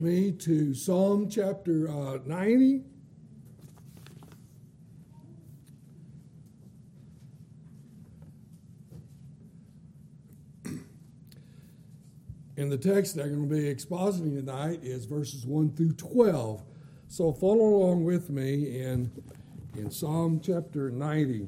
Me to Psalm chapter 90. And the text that I'm going to be expositing tonight is verses 1 through 12. So follow along with me in Psalm chapter 90.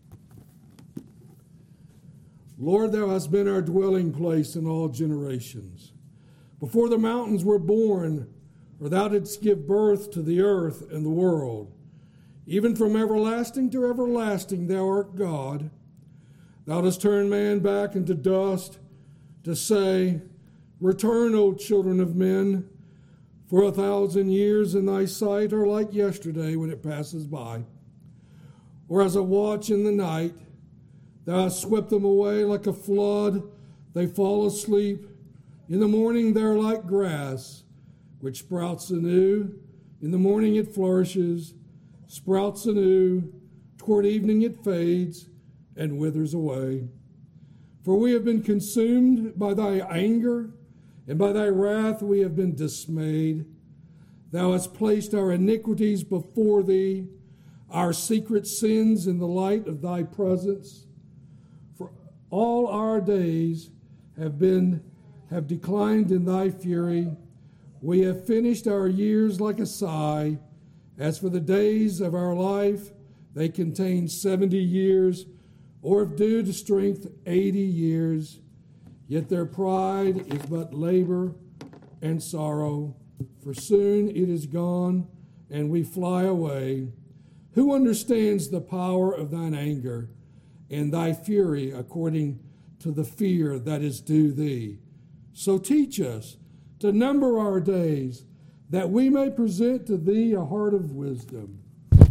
Lord, thou hast been our dwelling place in all generations. Before the mountains were born, or thou didst give birth to the earth and the world. Even from everlasting to everlasting thou art God. Thou dost turn man back into dust, to say, Return, O children of men, for 1,000 years in thy sight are like yesterday when it passes by. Or as a watch in the night, thou hast swept them away like a flood, they fall asleep. In the morning they are like grass, which sprouts anew. In the morning it flourishes, sprouts anew. Toward evening it fades and withers away. For we have been consumed by thy anger, and by thy wrath we have been dismayed. Thou hast placed our iniquities before thee, our secret sins in the light of thy presence. For all our days have declined in thy fury. We have finished our years like a sigh. As for the days of our life, they contain 70 years, or if due to strength, 80 years. Yet their pride is but labor and sorrow, for soon it is gone, and we fly away. Who understands the power of thine anger, and thy fury according to the fear that is due thee? So teach us to number our days, that we may present to thee a heart of wisdom.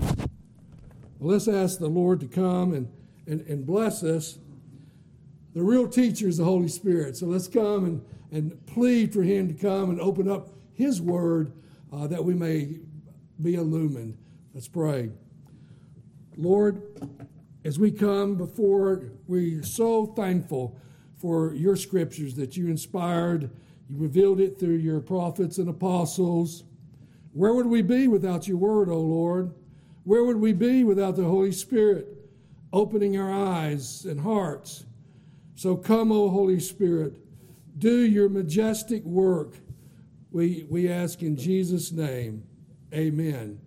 Well, let's ask the Lord to come and bless us. The real teacher is the Holy Spirit. So let's come and plead for him to come and open up his word that we may be illumined. Let's pray. Lord, as we come before, we're so thankful for your scriptures that you inspired. You revealed it through your prophets and apostles. Where would we be without your word, O Lord? Where would we be without the Holy Spirit opening our eyes and hearts? So come, O Holy Spirit, do your majestic work. We ask in Jesus' name, amen.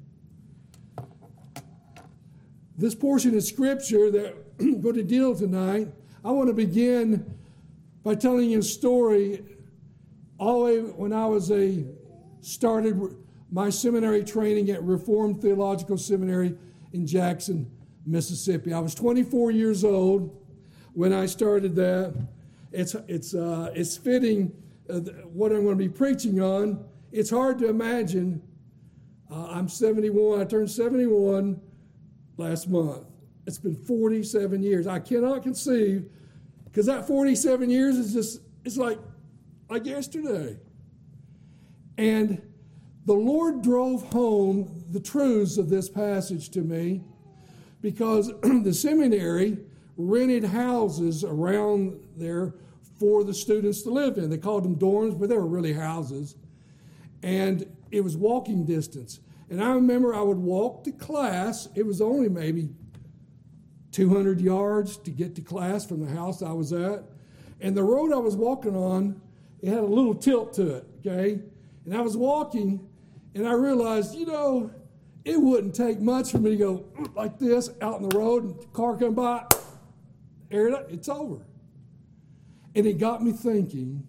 This portion of scripture that I'm going to deal tonight, I want to begin by telling you a story. All the way when I started my seminary training at Reformed Theological Seminary in Jackson, Mississippi. I was 24 years old when I started that. It's fitting what I'm going to be preaching on. It's hard to imagine. I'm 71. I turned 71 last month. It's been 47 years. I cannot conceive, because that 47 years it's like yesterday. And the Lord drove home the truths of this passage to me, because the seminary rented houses around there for the students to live in. They called them dorms, but they were really houses. And it was walking distance. And I remember I would walk to class. It was only maybe 200 yards to get to class from the house I was at. And the road I was walking on, it had a little tilt to it, okay? And I was walking, and I realized, it wouldn't take much for me to go like this out in the road, and the car come by, air it up, it's over. And it got me thinking,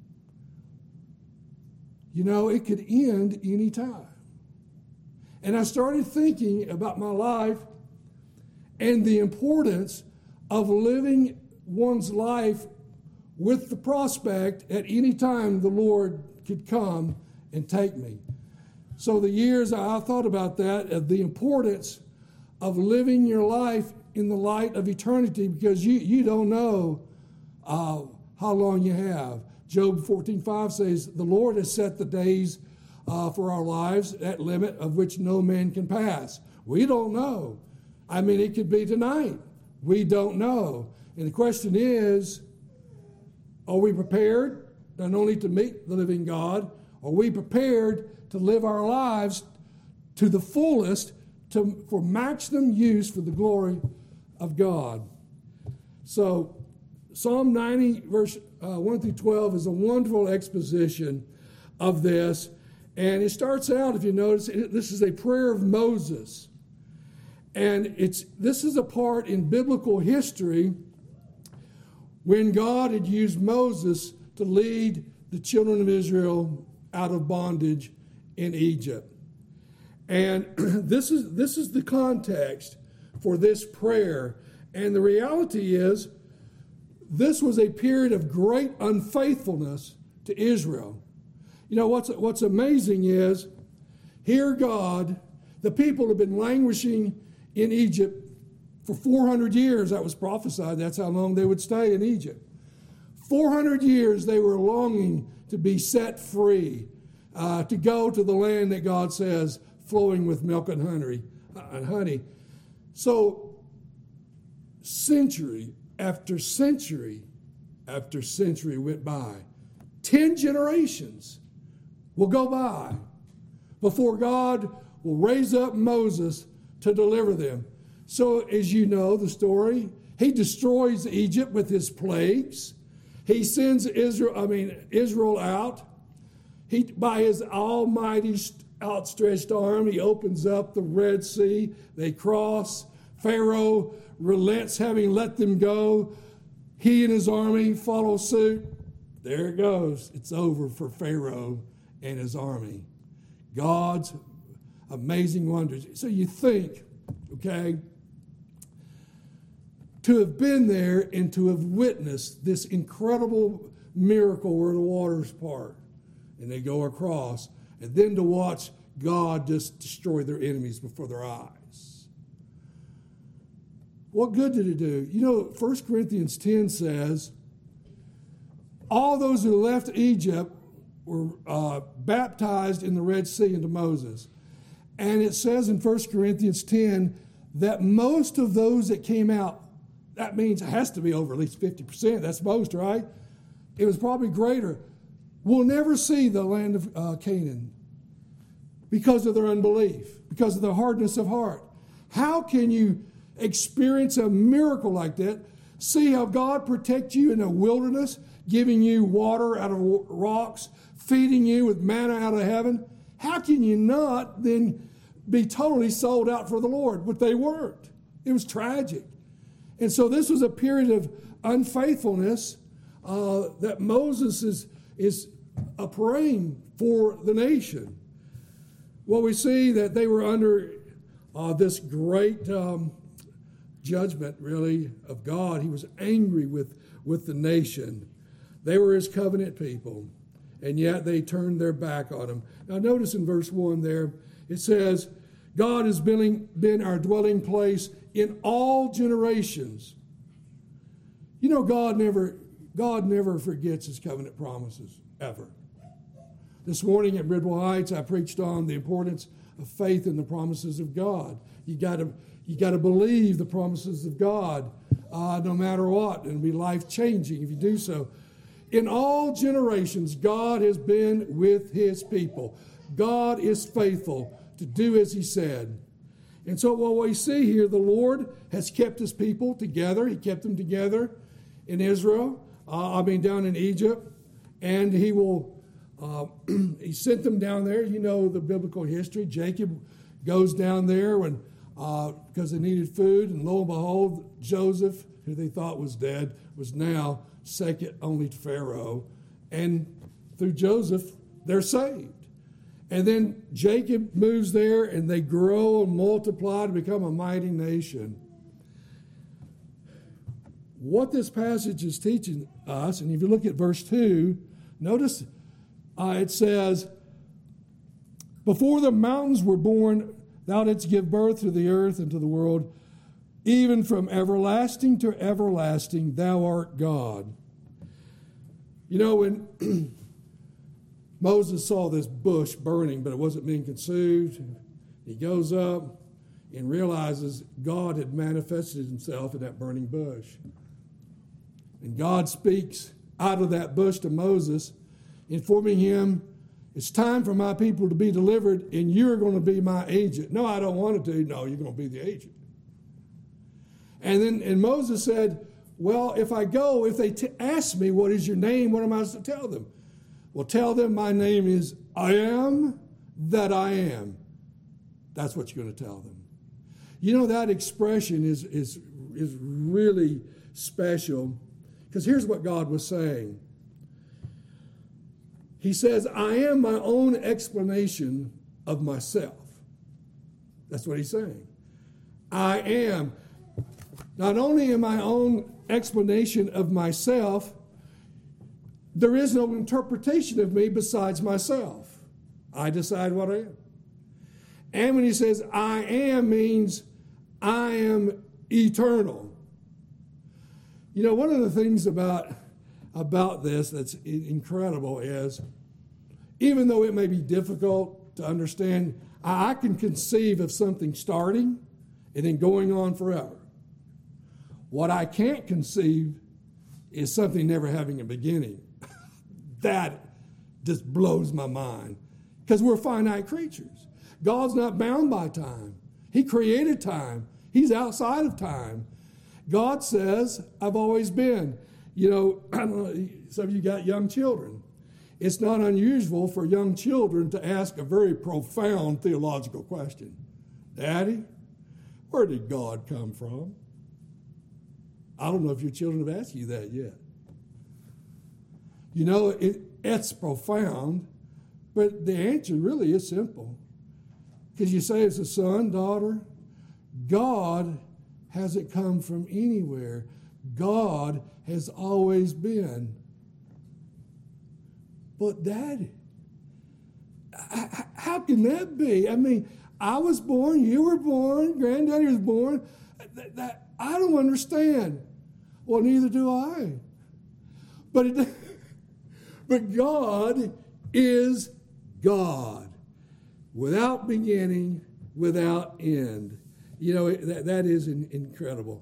it could end any time. And I started thinking about my life and the importance of living one's life with the prospect at any time the Lord could come and take me. So the years I thought about that, of the importance of living your life in the light of eternity, because you don't know how long you have. Job 14:5 says, the Lord has set the days for our lives at limit of which no man can pass. We don't know. It could be tonight. We don't know. And the question is, are we prepared not only to meet the living God, Are we prepared to live our lives to the fullest for maximum use for the glory of God? So Psalm 90, verse 1 through 12 is a wonderful exposition of this. And it starts out, if you notice, this is a prayer of Moses. And this is a part in biblical history when God had used Moses to lead the children of Israel out of bondage in Egypt. And this is the context for this prayer. And the reality is, this was a period of great unfaithfulness to Israel. You know, what's amazing is, here God, the people have been languishing in Egypt for 400 years. That was prophesied. That's how long they would stay in Egypt. 400 years they were longing to be set free, to go to the land that God says flowing with milk and honey. So century after century after century went by. 10 generations will go by before God will raise up Moses to deliver them. So as you know the story, he destroys Egypt with his plagues. He sends Israel out. By his almighty outstretched arm, he opens up the Red Sea. They cross. Pharaoh relents, having let them go. He and his army follow suit. There it goes. It's over for Pharaoh and his army. God's amazing wonders. So you think, okay, to have been there and to have witnessed this incredible miracle where the waters part and they go across, and then to watch God just destroy their enemies before their eyes. What good did it do? You know, 1 Corinthians 10 says, all those who left Egypt were baptized in the Red Sea into Moses. And it says in 1 Corinthians 10 that most of those that came out, that means it has to be over at least 50%. That's most, right? It was probably greater. Will never see the land of Canaan because of their unbelief, because of their hardness of heart. How can you experience a miracle like that? See how God protects you in a wilderness, giving you water out of rocks, feeding you with manna out of heaven. How can you not then be totally sold out for the Lord? But they weren't. It was tragic. And so this was a period of unfaithfulness that Moses is praying for the nation. Well, we see that they were under this great judgment, really, of God. He was angry with the nation. They were his covenant people, and yet they turned their back on him. Now notice in verse 1 there, it says, God has been our dwelling place in all generations. You know, God never forgets his covenant promises, ever. This morning at Bridwell Heights, I preached on the importance of faith in the promises of God. You got to believe the promises of God, no matter what, and it'll be life-changing if you do so. In all generations, God has been with his people. God is faithful to do as he said. And so what we see here, the Lord has kept his people together. He kept them together in Israel, down in Egypt. And he will, he sent them down there. You know the biblical history. Jacob goes down there because they needed food. And lo and behold, Joseph, who they thought was dead, was now second only to Pharaoh. And through Joseph, they're saved. And then Jacob moves there, and they grow and multiply to become a mighty nation. What this passage is teaching us, and if you look at verse 2, notice it says, before the mountains were born, thou didst give birth to the earth and to the world. Even from everlasting to everlasting, thou art God. You know, when Moses saw this bush burning, but it wasn't being consumed, he goes up and realizes God had manifested himself in that burning bush. And God speaks out of that bush to Moses, informing him It's time for my people to be delivered, and you're going to be my agent. No, I don't want to. No, you're going to be the agent. And Moses said, well, if I go, if they ask me, what is your name, what am I supposed to tell them? Well, tell them my name is I am that I am. That's what you're going to tell them. You know, that expression is really special, because here's what God was saying. He says, I am my own explanation of myself. That's what he's saying. I am. Not only am I my own explanation of myself, there is no interpretation of me besides myself. I decide what I am. And when he says I am, means I am eternal. You know, one of the things about this that's incredible is, even though it may be difficult to understand, I can conceive of something starting and then going on forever. What I can't conceive is something never having a beginning. That just blows my mind, because we're finite creatures. God's not bound by time. He created time. He's outside of time. God says, I've always been. You know, I don't know, some of you got young children. It's not unusual for young children to ask a very profound theological question. Daddy, where did God come from? I don't know if your children have asked you that yet. You know, it's profound, but the answer really is simple. Because you say as a son, daughter, God hasn't come from anywhere. God has always been. But Daddy, how can that be? I mean, I was born, you were born, Granddaddy was born. I don't understand. Well, neither do I. But God is God, without beginning, without end. You know, that is incredible.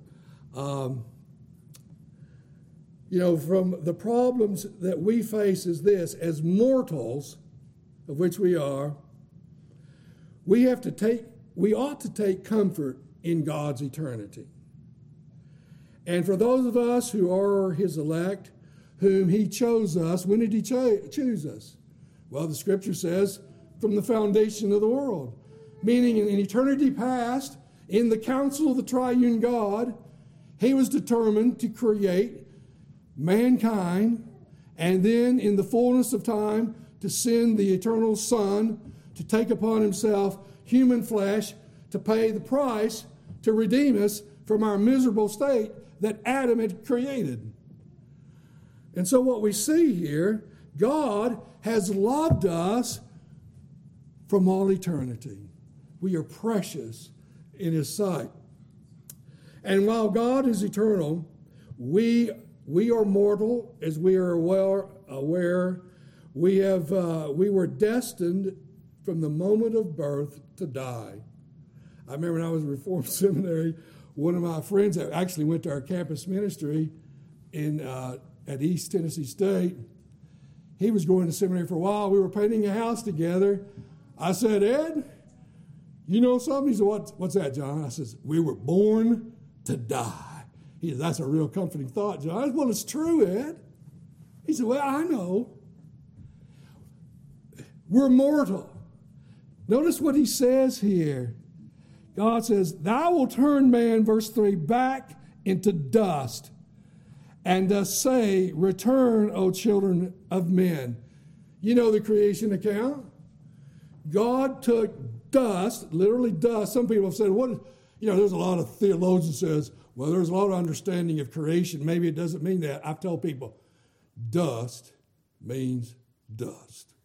You know, from the problems that we face is this: as mortals, of which we are, we ought to take comfort in God's eternity. And for those of us who are his elect, whom he chose us, when did he choose us? Well, the scripture says, from the foundation of the world. Meaning in eternity past, in the counsel of the triune God, he was determined to create mankind, and then in the fullness of time to send the eternal Son to take upon himself human flesh to pay the price to redeem us from our miserable state that Adam had created. And so what we see here, God has loved us from all eternity. We are precious in his sight. And while God is eternal, we are mortal, as we are well aware. We were destined from the moment of birth to die. I remember when I was in Reformed Seminary, one of my friends that actually went to our campus ministry at East Tennessee State, he was going to seminary for a while. We were painting a house together. I said, Ed, you know something? He said, what's that, John? I said, we were born to die. He said, that's a real comforting thought, John. I said, well, it's true, Ed. He said, well, I know. We're mortal. Notice what he says here. God says, thou will turn man, verse 3, back into dust, and does say, return, O children of men. You know the creation account? God took dust, literally dust. Some people have said, there's a lot of theologians says, well, there's a lot of understanding of creation. Maybe it doesn't mean that. I've told people, dust means dust.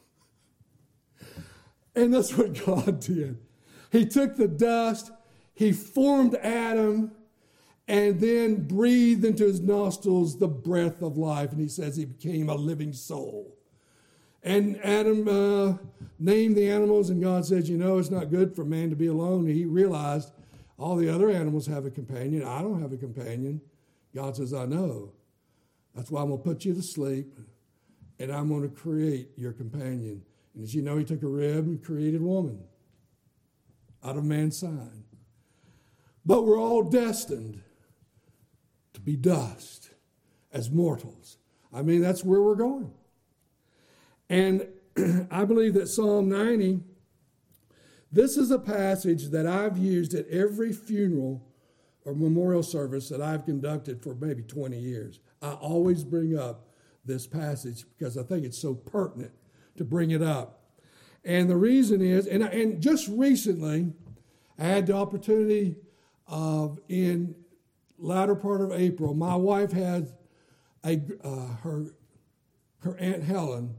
And that's what God did. He took the dust, he formed Adam, and then breathed into his nostrils the breath of life. And he says he became a living soul. And Adam named the animals, and God says, it's not good for man to be alone. And he realized all the other animals have a companion. I don't have a companion. God says, I know. That's why I'm going to put you to sleep, and I'm going to create your companion. And as you know, he took a rib and created woman out of man's side. But we're all destined to be dust as mortals. I mean, that's where we're going. And I believe that Psalm 90, this is a passage that I've used at every funeral or memorial service that I've conducted for maybe 20 years. I always bring up this passage because I think it's so pertinent to bring it up. And the reason is, and just recently, I had the opportunity of, in latter part of April, my wife had her Aunt Helen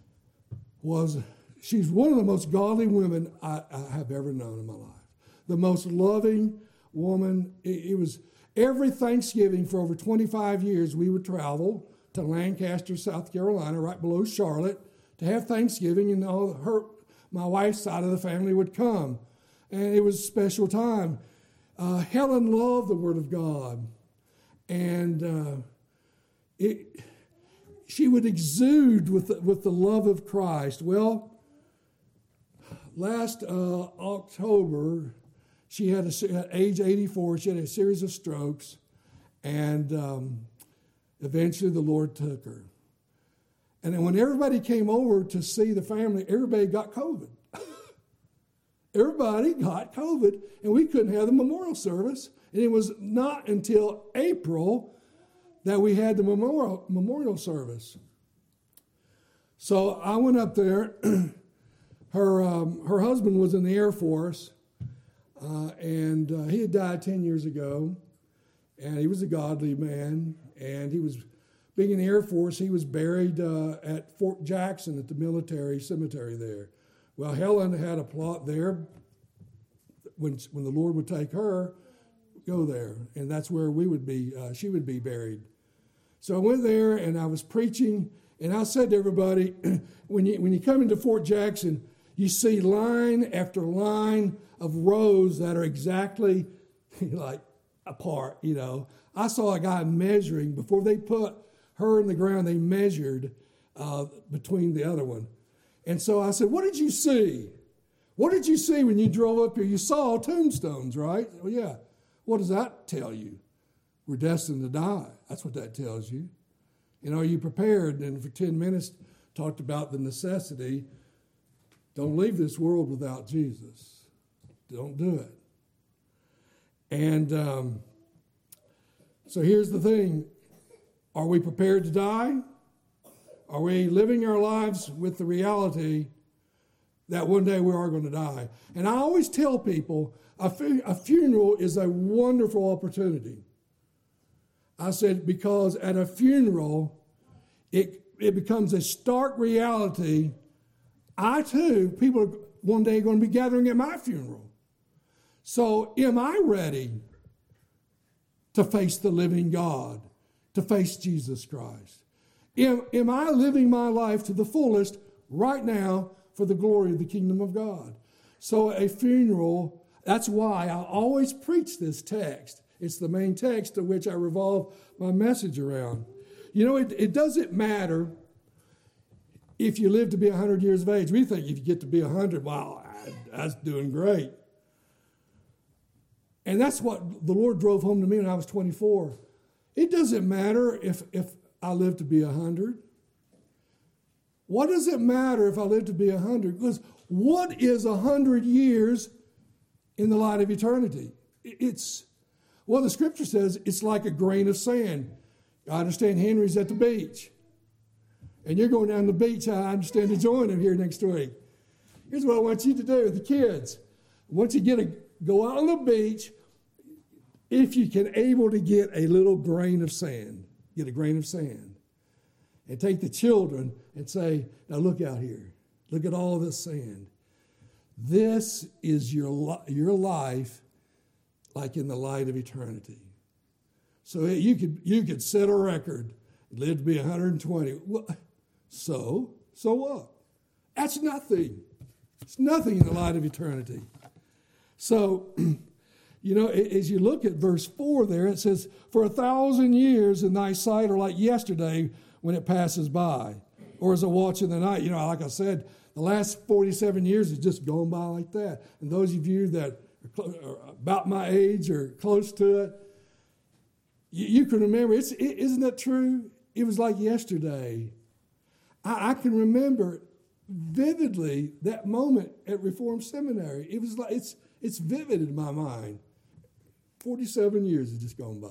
she's one of the most godly women I have ever known in my life. The most loving woman. It was every Thanksgiving for over 25 years, we would travel to Lancaster, South Carolina, right below Charlotte, to have Thanksgiving, and my wife's side of the family would come. And it was a special time. Helen loved the Word of God. And she would exude with the love of Christ. Well, last October, she had at age 84, she had a series of strokes, and eventually the Lord took her. And then when everybody came over to see the family, everybody got COVID. Everybody got COVID, and we couldn't have the memorial service. And it was not until April that we had the memorial service. So I went up there. Her husband was in the Air Force, and he had died 10 years ago. And he was a godly man, and he was, being in the Air Force, he was buried at Fort Jackson at the military cemetery there. Well, Helen had a plot there. When the Lord would take her, go there, and that's where we would be. She would be buried. So I went there, and I was preaching, and I said to everybody, when you come into Fort Jackson, you see line after line of rows that are exactly like apart. You know, I saw a guy measuring before they put her in the ground. They measured between the other one. And so I said, what did you see? What did you see when you drove up here? You saw tombstones, right? Well, yeah. What does that tell you? We're destined to die. That's what that tells you. You know, are you prepared? And for 10 minutes, talked about the necessity. Don't leave this world without Jesus. Don't do it. And so here's the thing. Are we prepared to die? Are we living our lives with the reality that one day we are going to die? And I always tell people a funeral is a wonderful opportunity. I said, because at a funeral, it becomes a stark reality. I too, people are one day going to be gathering at my funeral. So am I ready to face the living God, to face Jesus Christ? Am I living my life to the fullest right now for the glory of the kingdom of God? So a funeral, that's why I always preach this text. It's the main text to which I revolve my message around. You know, it doesn't matter if you live to be 100 years of age. We think if you get to be 100, wow, that's doing great. And that's what the Lord drove home to me when I was 24. It doesn't matter if I live to be 100. What does it matter if I live to be 100? Because what is 100 years in the light of eternity? Well, the scripture says it's like a grain of sand. I understand Henry's at the beach. And you're going down the beach, I understand, to join him here next week. Here's what I want you to do with the kids. Once you go out on the beach, if you can able to get a little grain of sand, get a grain of sand, and take the children and say, now look out here. Look at all this sand. This is your life like in the light of eternity. So you could set a record, live to be 120. So what? That's nothing. It's nothing in the light of eternity. So, you know, as you look at verse 4 there, it says, for 1,000 years in thy sight are like yesterday when it passes by, or as a watch in the night. You know, like I said, The last 47 years has just gone by like that. And those of you that are about my age or close to it, you can remember. Isn't that true? It was like yesterday. I can remember vividly that moment at Reformed Seminary. It was like it's vivid in my mind. 47 years has just gone by.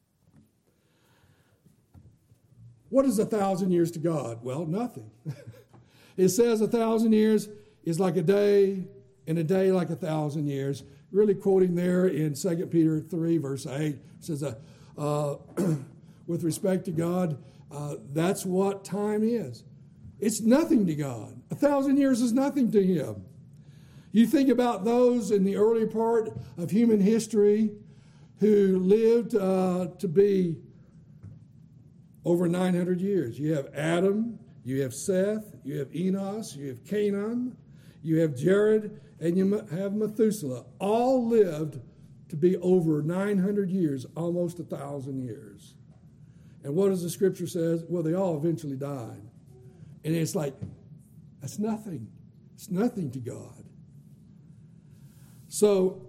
What is 1,000 years to God? Well, nothing. It says 1,000 years is like a day, and a day like 1,000 years. Really quoting there in 2 Peter 3, verse 8, it says, with respect to God, that's what time is. It's nothing to God. 1,000 years is nothing to him. You think about those in the early part of human history who lived to be over 900 years. You have Adam, you have Seth, you have Enos, you have Canaan, you have Jared, and you have Methuselah. All lived to be over 900 years, almost 1,000 years. And what does the scripture says? Well, they all eventually died. And it's like, that's nothing. It's nothing to God. So,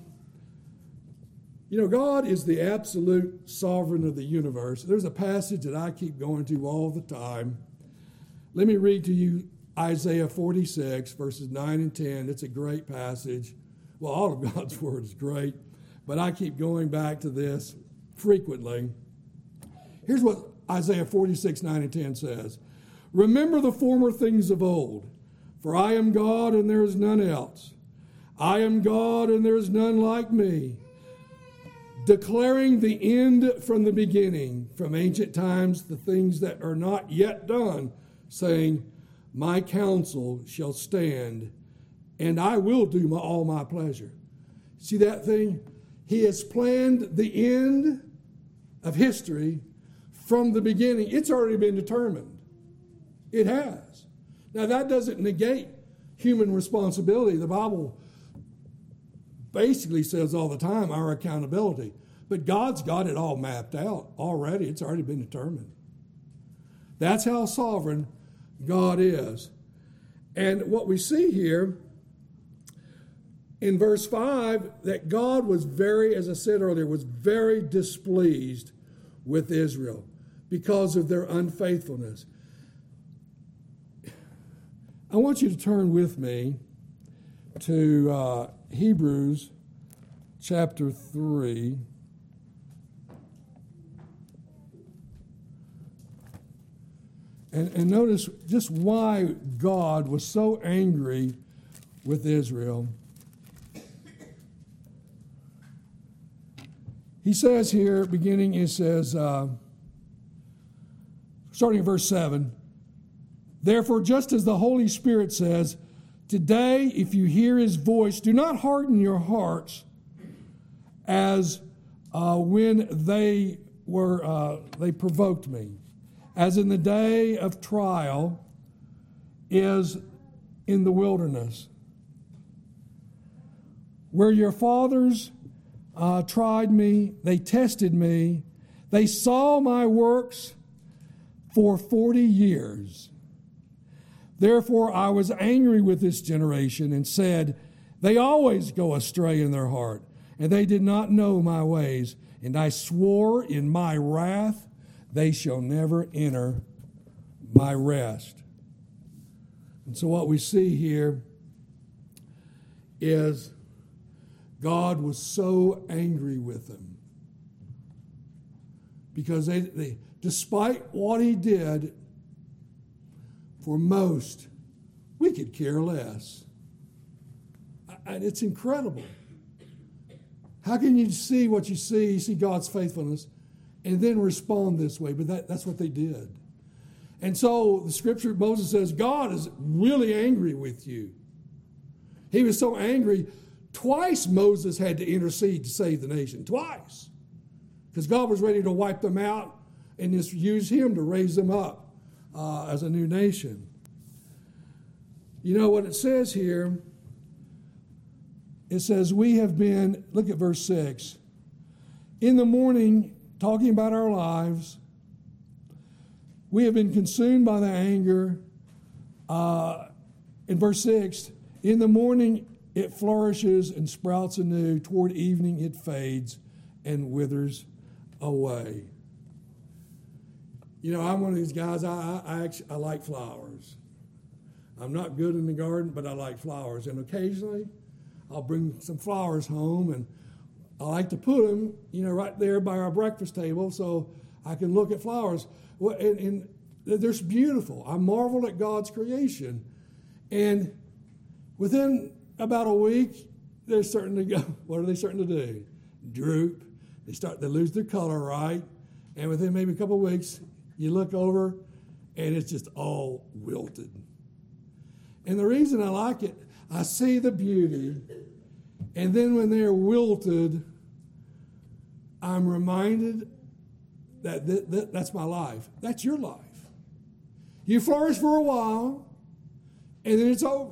God is the absolute sovereign of the universe. There's a passage that I keep going to all the time. Let me read to you Isaiah 46, verses 9 and 10. It's a great passage. Well, all of God's word is great, but I keep going back to this frequently. Here's what Isaiah 46, 9 and 10 says. Remember the former things of old, for I am God and there is none else. I am God and there is none like me, declaring the end from the beginning, from ancient times, the things that are not yet done, saying, my counsel shall stand, and I will do all my pleasure. See that thing? He has planned the end of history from the beginning. It's already been determined. It has. Now, that doesn't negate human responsibility. The Bible basically says all the time our accountability. But God's got it all mapped out already. It's already been determined. That's how sovereign God is. And what we see here in verse 5, that God was as I said earlier, was very displeased with Israel because of their unfaithfulness. I want you to turn with me to Hebrews chapter 3. And notice just why God was so angry with Israel. He says here, beginning, it says, starting at verse 7, therefore, just as the Holy Spirit says, today, if you hear his voice, do not harden your hearts as when they provoked me, as in the day of trial is in the wilderness, where your fathers tried me, they tested me, they saw my works for 40 years. Therefore I was angry with this generation and said, they always go astray in their heart, and they did not know my ways. And I swore in my wrath, they shall never enter my rest. And so what we see here is God was so angry with them because they despite what he did, for most, we could care less. And it's incredible. How can you see what you see God's faithfulness, and then respond this way? But that's what they did. And so the scripture, Moses says, God is really angry with you. He was so angry, twice Moses had to intercede to save the nation. Twice. Because God was ready to wipe them out and just use him to raise them up as a new nation. You know what it says here? It says, we have been, look at verse 6. In the morning, talking about our lives, we have been consumed by the anger In verse 6, in the morning it flourishes and sprouts anew. Toward evening it fades and withers away. You know, I'm one of these guys, I like flowers. I'm not good in the garden, but I like flowers. And occasionally I'll bring some flowers home, and I like to put them, you know, right there by our breakfast table so I can look at flowers. Well, and they're beautiful. I marvel at God's creation. And within about a week, they're starting to go, what are they starting to do? Droop. They lose their color, right? And within maybe a couple of weeks, you look over, and it's just all wilted. And the reason I like it, I see the beauty, and then when they're wilted, I'm reminded that that's my life. That's your life. You flourish for a while, and then it's over.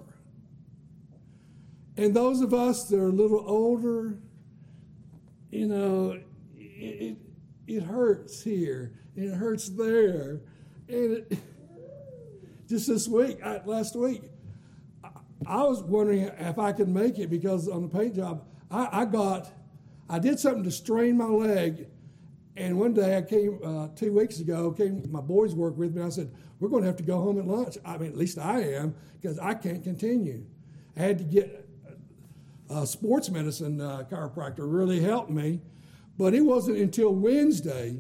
And those of us that are a little older, you know, it hurts here, and it hurts there. And just this week, last week, I was wondering if I could make it because on the paint job, I did something to strain my leg. And one day I came, 2 weeks ago, my boys worked with me. I said, we're going to have to go home at lunch. I mean, at least I am, because I can't continue. I had to get a sports medicine chiropractor really helped me. But it wasn't until Wednesday,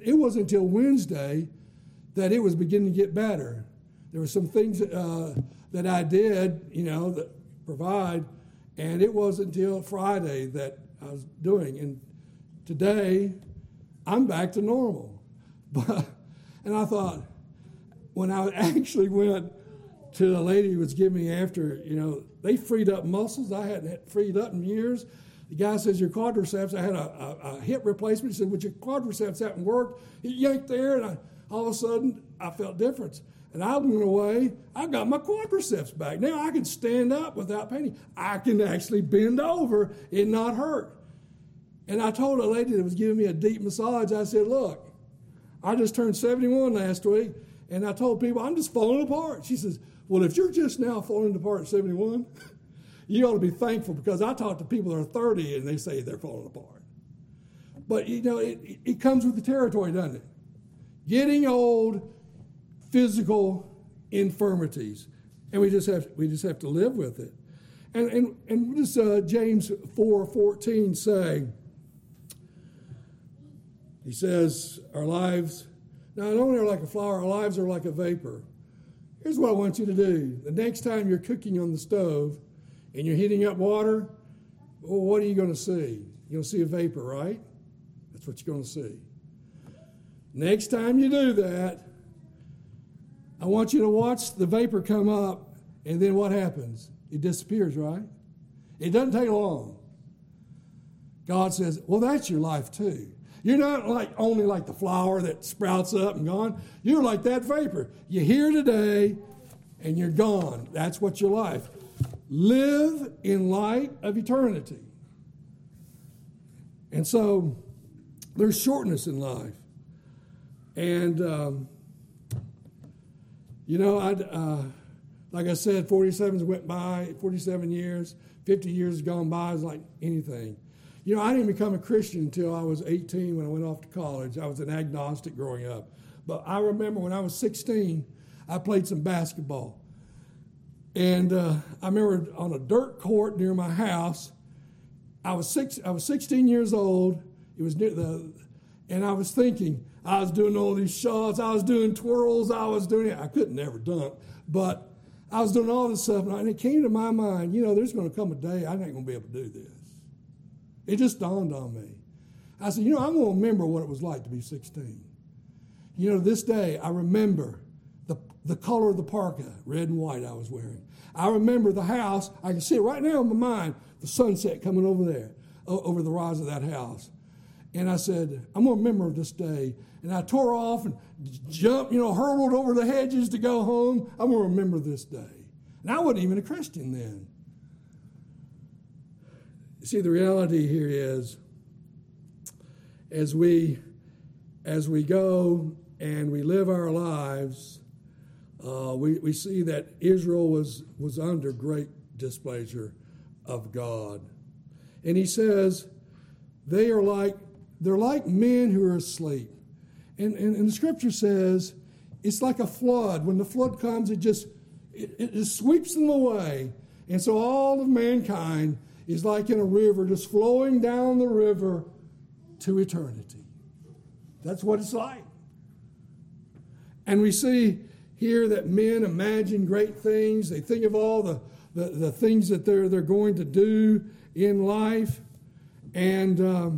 that it was beginning to get better. There were some things that I did, you know, that provide, and it wasn't until Friday that I was doing. And today, I'm back to normal. And I thought, when I actually went to the lady who was giving me after, you know, they freed up muscles I hadn't freed up in years. The guy says, your quadriceps, I had a hip replacement. He said, well, your quadriceps haven't worked. He yanked there, and all of a sudden, I felt difference. And I went away. I got my quadriceps back. Now I can stand up without pain. I can actually bend over and not hurt. And I told a lady that was giving me a deep massage, I said, look, I just turned 71 last week, and I told people, I'm just falling apart. She says, well, if you're just now falling apart at 71, you ought to be thankful, because I talk to people that are 30, and they say they're falling apart. But, you know, it comes with the territory, doesn't it? Getting old, physical infirmities, and we just have to live with it. And what does James 4:14 say? He says, our lives not only are like a flower, our lives are like a vapor. Here's what I want you to do. The next time you're cooking on the stove and you're heating up water, well, what are you going to see? You're going to see a vapor, right? That's what you're going to see. Next time you do that, I want you to watch the vapor come up, and then what happens? It disappears, right? It doesn't take long. God says, well, that's your life too. You're not only like the flower that sprouts up and gone. You're like that vapor. You're here today, and you're gone. That's what your life. Live in light of eternity. And so there's shortness in life. And, you know, like I said, 47 went by, 47 years, 50 years has gone by, it's like anything. You know, I didn't become a Christian until I was 18 when I went off to college. I was an agnostic growing up. But I remember when I was 16, I played some basketball. And I remember on a dirt court near my house, I was 16 years old. It was and I was thinking, I was doing all these shots, I was doing twirls, I couldn't never dunk, but I was doing all this stuff, and it came to my mind, you know, there's going to come a day I'm not going to be able to do this. It just dawned on me. I said, you know, I'm going to remember what it was like to be 16. You know, this day I remember the color of the parka, red and white I was wearing. I remember the house. I can see it right now in my mind, the sunset coming over there, over the rise of that house. And I said, I'm going to remember this day. And I tore off and jumped, hurtled over the hedges to go home. I'm going to remember this day. And I wasn't even a Christian then. See, the reality here is, as we go and we live our lives, we see that Israel was under great displeasure of God. And he says, they're like men who are asleep. And the scripture says, it's like a flood. When the flood comes, it just sweeps them away. And so all of mankind is like in a river, just flowing down the river to eternity. That's what it's like. And we see here that men imagine great things. They think of all the things that they're going to do in life. And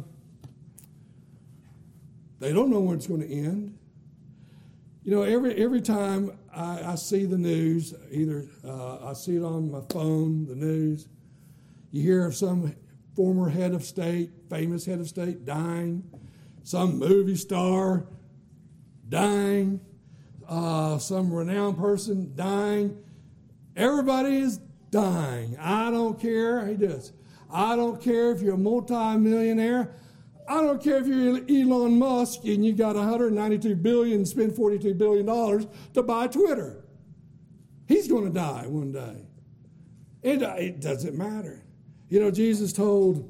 they don't know when it's going to end. You know, every time I see the news, either I see it on my phone, the news, you hear of some former head of state, famous head of state dying, some movie star dying, some renowned person dying. Everybody is dying. I don't care. He does. I don't care if you're a multi-millionaire. I don't care if you're Elon Musk and you got $192 billion and spend $42 billion to buy Twitter. He's going to die one day. It doesn't matter. You know, Jesus told,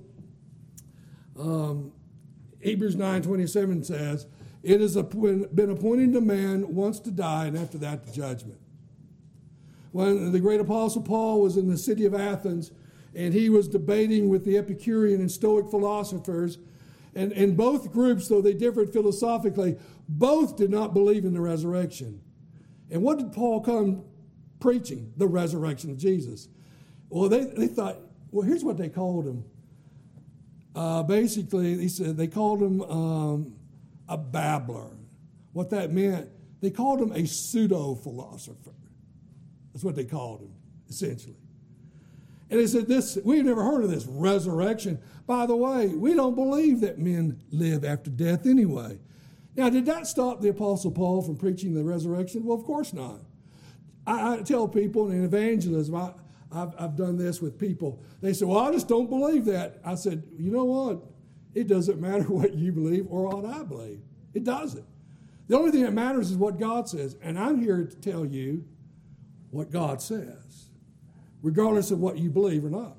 Hebrews 9:27 says, it has been appointed to man once to die, and after that, the judgment. When the great apostle Paul was in the city of Athens, and he was debating with the Epicurean and Stoic philosophers, and both groups, though they differed philosophically, both did not believe in the resurrection. And what did Paul come preaching? The resurrection of Jesus. Well, they thought, well, here's what they called him. Basically, he said they called him a babbler. What that meant, they called him a pseudo-philosopher. That's what they called him, essentially. And they said, we've never heard of this resurrection. By the way, we don't believe that men live after death anyway. Now, did that stop the Apostle Paul from preaching the resurrection? Well, of course not. I tell people in evangelism, I've done this with people. They say, well, I just don't believe that. I said, you know what? It doesn't matter what you believe or what I believe. It doesn't. The only thing that matters is what God says. And I'm here to tell you what God says, regardless of what you believe or not.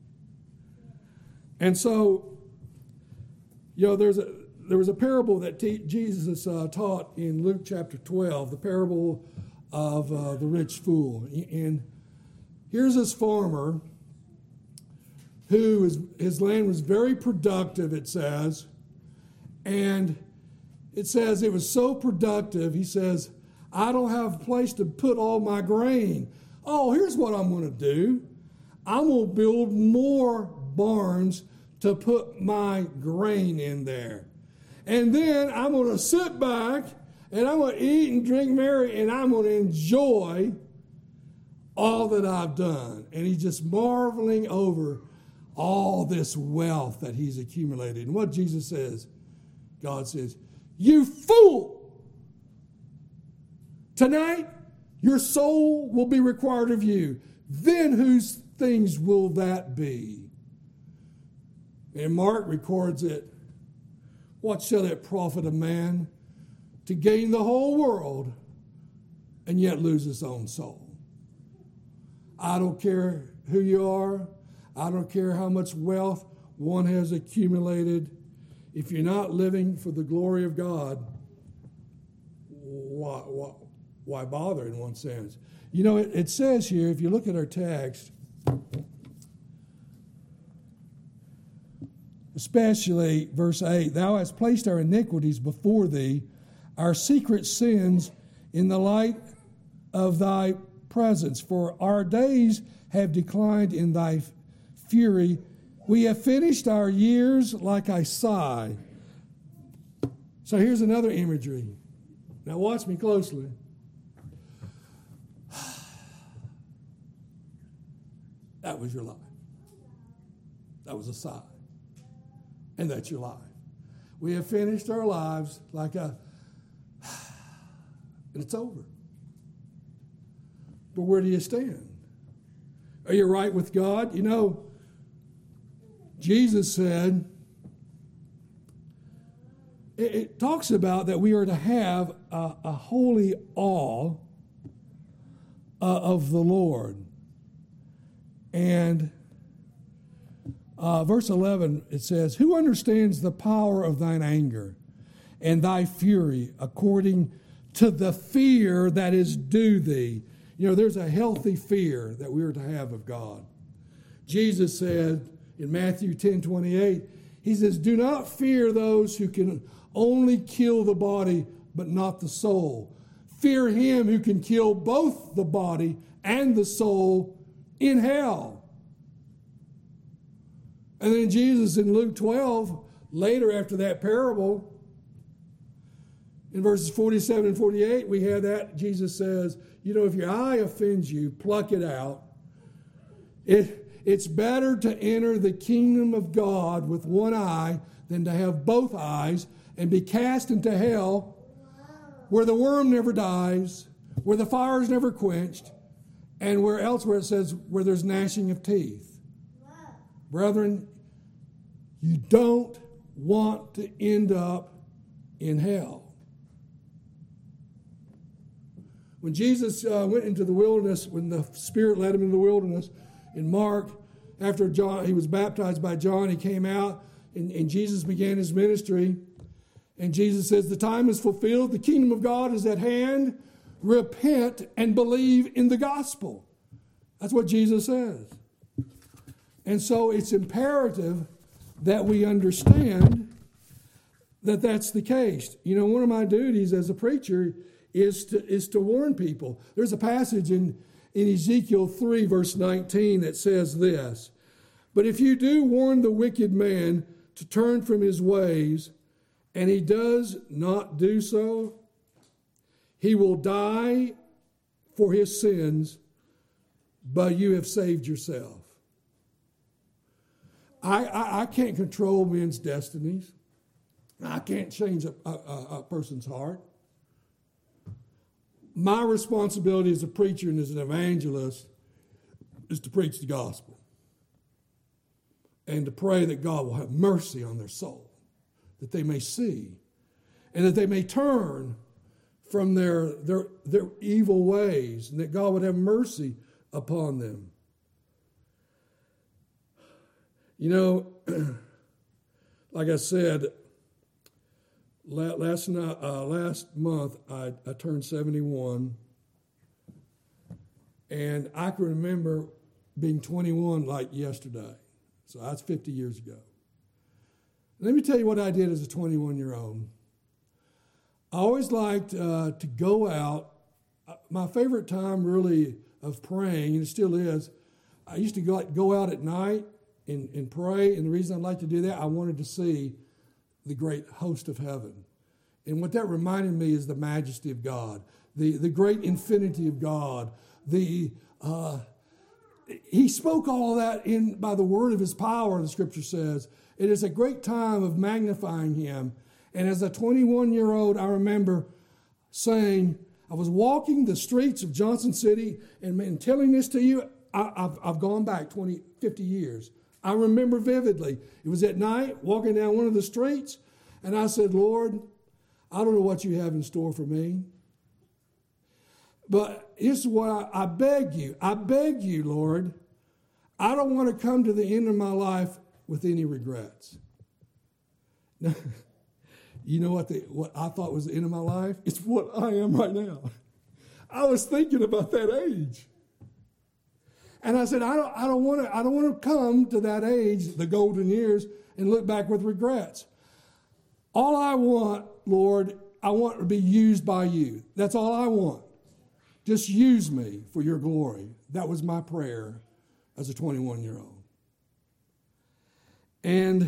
And so, you know, there was a parable that Jesus taught in Luke chapter 12, the parable of the rich fool. And here's this farmer his land was very productive, it says. And it says it was so productive, he says, I don't have a place to put all my grain. Oh, here's what I'm going to do. I'm going to build more barns to put my grain in there. And then I'm going to sit back and I'm going to eat and drink merry and I'm going to enjoy all that I've done. And he's just marveling over all this wealth that he's accumulated. And what Jesus says, God says, you fool! Tonight, your soul will be required of you. Then whose things will that be? And Mark records it. What shall it profit a man to gain the whole world and yet lose his own soul? I don't care who you are. I don't care how much wealth one has accumulated. If you're not living for the glory of God, why bother in one sense? You know, it says here, if you look at our text, especially verse 8, thou hast placed our iniquities before thee, our secret sins in the light of thy presence. For our days have declined in thy fury. We have finished our years like a sigh. So here's another imagery. Now watch me closely. That was your life. That was a sigh. And that's your life. We have finished our lives like a, and it's over. But where do you stand? Are you right with God? You know, Jesus said, it talks about that we are to have a holy awe of the Lord. And verse 11, it says, who understands the power of thine anger and thy fury according to the fear that is due thee? You know, there's a healthy fear that we are to have of God. Jesus said in Matthew 10:28, he says, do not fear those who can only kill the body, but not the soul. Fear him who can kill both the body and the soul in hell. And then Jesus in Luke 12, later after that parable, in verses 47 and 48, we have that. Jesus says, you know, if your eye offends you, pluck it out. It's better to enter the kingdom of God with one eye than to have both eyes and be cast into hell, where the worm never dies, where the fire is never quenched, and where elsewhere it says where there's gnashing of teeth. Brethren, you don't want to end up in hell. When Jesus went into the wilderness, when the Spirit led him into the wilderness, in Mark, after John, he was baptized by John, he came out, and Jesus began his ministry. And Jesus says, the time is fulfilled, the kingdom of God is at hand. Repent and believe in the gospel. That's what Jesus says. And so it's imperative that we understand that that's the case. You know, one of my duties as a preacher is to warn people. There's a passage in Ezekiel 3, verse 19, that says this, but if you do warn the wicked man to turn from his ways, and he does not do so, he will die for his sins, but you have saved yourself. I can't control men's destinies. I can't change a person's heart. My responsibility as a preacher and as an evangelist is to preach the gospel and to pray that God will have mercy on their soul, that they may see and that they may turn from their evil ways, and that God would have mercy upon them. You know, like I said, last month I turned 71, and I can remember being 21 like yesterday. So that's 50 years ago. Let me tell you what I did as a 21-year-old. I always liked to go out. My favorite time really of praying, and it still is, I used to go out at night and pray, and the reason I like to do that, I wanted to see the great host of heaven. And what that reminded me is the majesty of God, the great infinity of God. He spoke all of that by the word of his power, the scripture says. It is a great time of magnifying him. And as a 21-year-old, I remember saying, I was walking the streets of Johnson City, and telling this to you, I've gone back 50 years. I remember vividly. It was at night, walking down one of the streets, and I said, Lord, I don't know what you have in store for me. But here's what I beg you. I beg you, Lord, I don't want to come to the end of my life with any regrets. Now, you know what I thought was the end of my life? It's what I am right now. I was thinking about that age. And I said, I don't want to come to that age, the golden years, and look back with regrets. All I want, Lord, I want to be used by you. That's all I want. Just use me for your glory. That was my prayer as a 21-year-old. And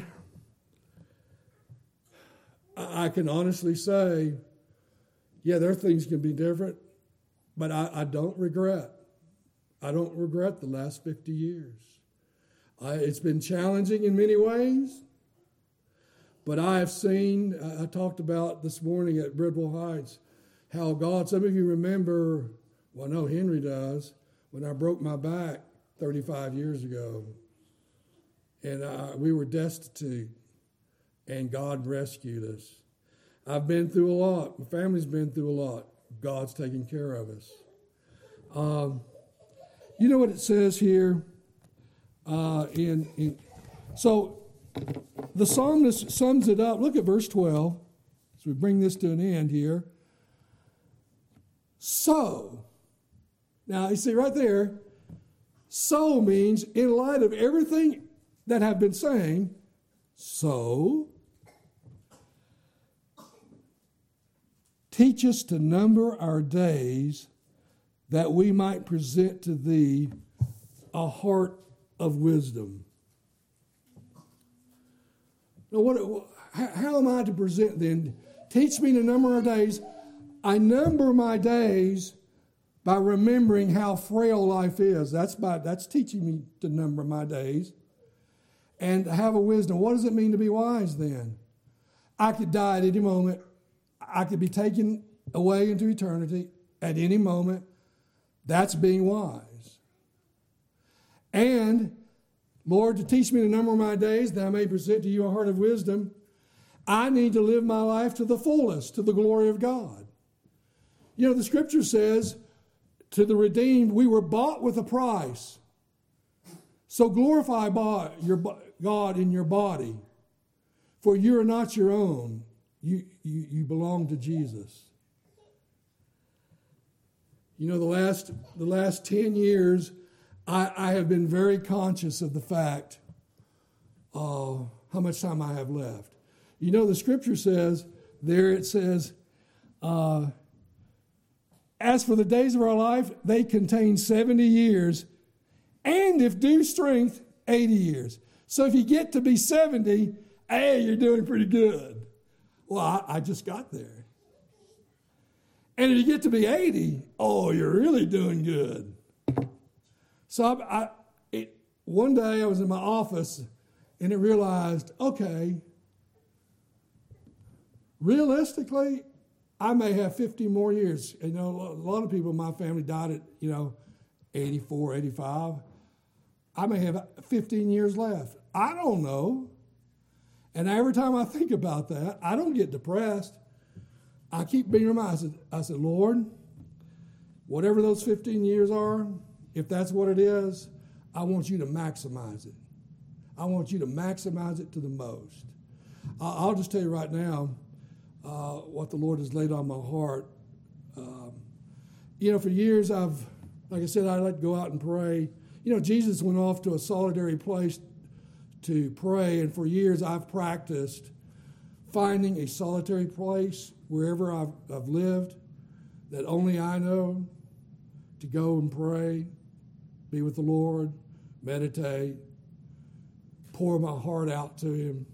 I can honestly say, yeah, there are things can be different, but I don't regret. I don't regret the last 50 years. It's been challenging in many ways, but I have seen, I talked about this morning at Bridwell Heights, how God, some of you remember, well, I know Henry does, when I broke my back 35 years ago, and we were destitute, and God rescued us. I've been through a lot. My family's been through a lot. God's taken care of us. You know what it says here? So the psalmist sums it up. Look at verse 12. As we bring this to an end here. So, now you see right there, so means in light of everything that I've been saying, so teach us to number our days that we might present to thee a heart of wisdom. Now, how am I to present then? Teach me to number our days. I number my days by remembering how frail life is. That's teaching me to number my days. And have a wisdom. What does it mean to be wise then? I could die at any moment. I could be taken away into eternity at any moment. That's being wise. And, Lord, to teach me to number my days, that I may present to you a heart of wisdom, I need to live my life to the fullest, to the glory of God. You know, the Scripture says, to the redeemed, we were bought with a price. So glorify God in your body, for you are not your own. You belong to Jesus. You know, the last 10 years, I have been very conscious of the fact of how much time I have left. You know, the Scripture says, as for the days of our life, they contain 70 years, and if due strength, 80 years. So if you get to be 70, hey, you're doing pretty good. Well, I just got there. And if you get to be 80, oh, you're really doing good. So one day I was in my office, and I realized, okay, realistically, I may have 50 more years. You know, a lot of people in my family died at, 84, 85. I may have 15 years left. I don't know. And every time I think about that, I don't get depressed. I keep being reminded. I said, Lord, whatever those 15 years are, if that's what it is, I want you to maximize it. I want you to maximize it to the most. I'll just tell you right now, what the Lord has laid on my heart. For years like I said, I like to go out and pray. Jesus went off to a solitary place to pray, and for years I've practiced finding a solitary place wherever I've lived that only I know, to go and pray, be with the Lord, meditate, pour my heart out to Him.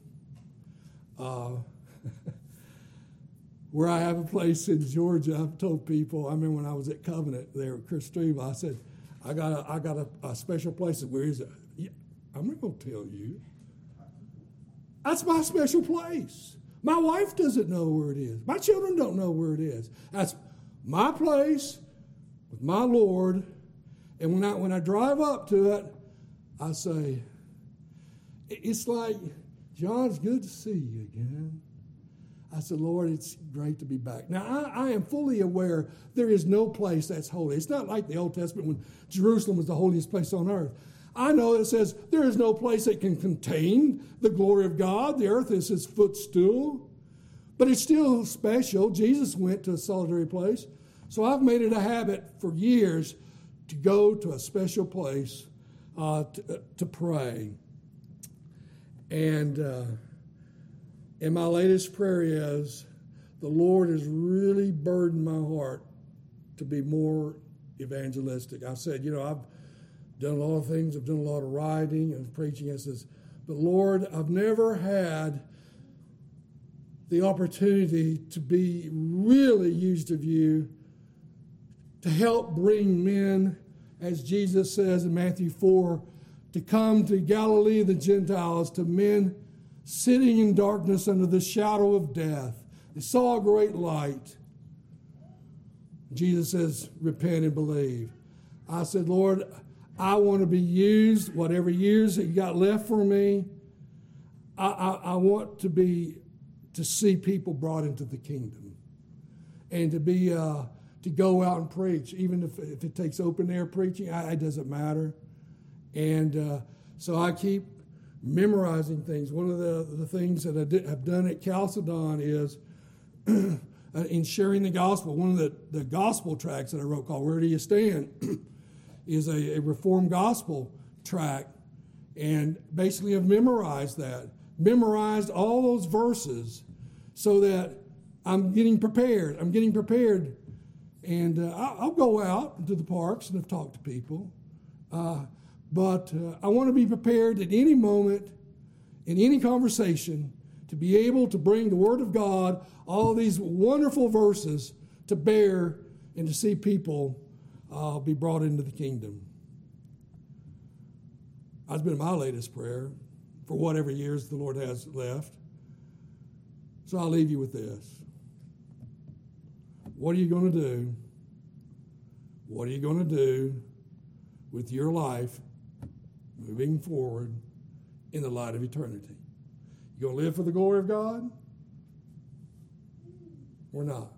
Where I have a place in Georgia, I've told people, I remember when I was at Covenant there at Chris Stream, I said, I got a special place. Where is it? Yeah, I'm not going to tell you. That's my special place. My wife doesn't know where it is. My children don't know where it is. That's my place with my Lord. And when I drive up to it, I say, it's like, John, it's good to see you again. I said, Lord, it's great to be back. Now, I am fully aware there is no place that's holy. It's not like the Old Testament when Jerusalem was the holiest place on earth. I know it says there is no place that can contain the glory of God. The earth is His footstool. But it's still special. Jesus went to a solitary place. So I've made it a habit for years to go to a special place to pray. And my latest prayer is, the Lord has really burdened my heart to be more evangelistic. I said, I've done a lot of things. I've done a lot of writing and preaching. I says, but Lord, I've never had the opportunity to be really used of you to help bring men, as Jesus says in Matthew 4, to come to Galilee of the Gentiles, to men sitting in darkness under the shadow of death. They saw a great light. Jesus says, repent and believe. I said, Lord, I want to be used, whatever years that you got left for me. I want to see people brought into the kingdom, and to be to go out and preach, even if it takes open air preaching. It doesn't matter. And so I keep memorizing things. One of the things that I have done at Chalcedon is in sharing the gospel. One of the gospel tracts that I wrote called Where Do You Stand is a Reformed gospel tract. And basically I've memorized that. Memorized all those verses so that I'm getting prepared. And I'll go out into the parks and I've talked to people. But I want to be prepared at any moment, in any conversation, to be able to bring the Word of God, all these wonderful verses, to bear and to see people be brought into the kingdom. That's been my latest prayer for whatever years the Lord has left. So I'll leave you with this. What are you going to do? What are you going to do with your life moving forward in the light of eternity? You going to live for the glory of God or not?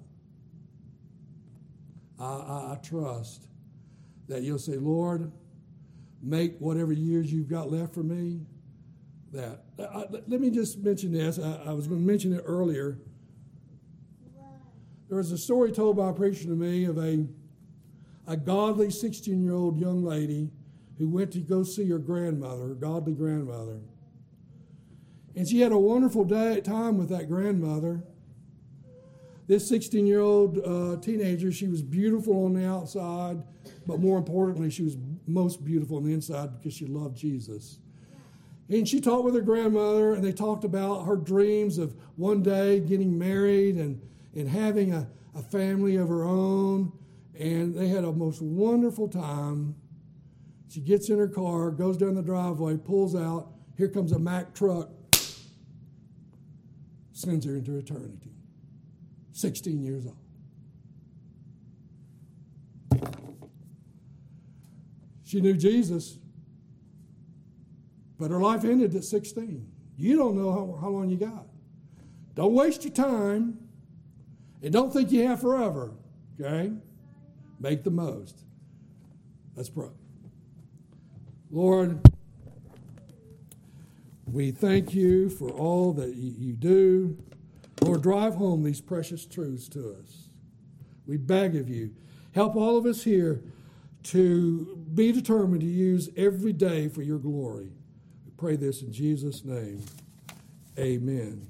I trust that you'll say, Lord, make whatever years you've got left for me that. Let me just mention this. I was going to mention it earlier. There was a story told by a preacher to me of a godly 16-year-old young lady who went to go see her grandmother, her godly grandmother. And she had a wonderful time with that grandmother. This 16-year-old teenager, she was beautiful on the outside, but more importantly, she was most beautiful on the inside because she loved Jesus. And she talked with her grandmother, and they talked about her dreams of one day getting married and having a family of her own. And they had a most wonderful time. She gets in her car, goes down the driveway, pulls out. Here comes a Mack truck. Sends her into eternity. 16 years old. She knew Jesus, but her life ended at 16. You don't know how long you got. Don't waste your time, and don't think you have forever, okay? Make the most. Let's pray. Lord, we thank you for all that you do. Lord, drive home these precious truths to us. We beg of you, help all of us here to be determined to use every day for your glory. We pray this in Jesus' name. Amen.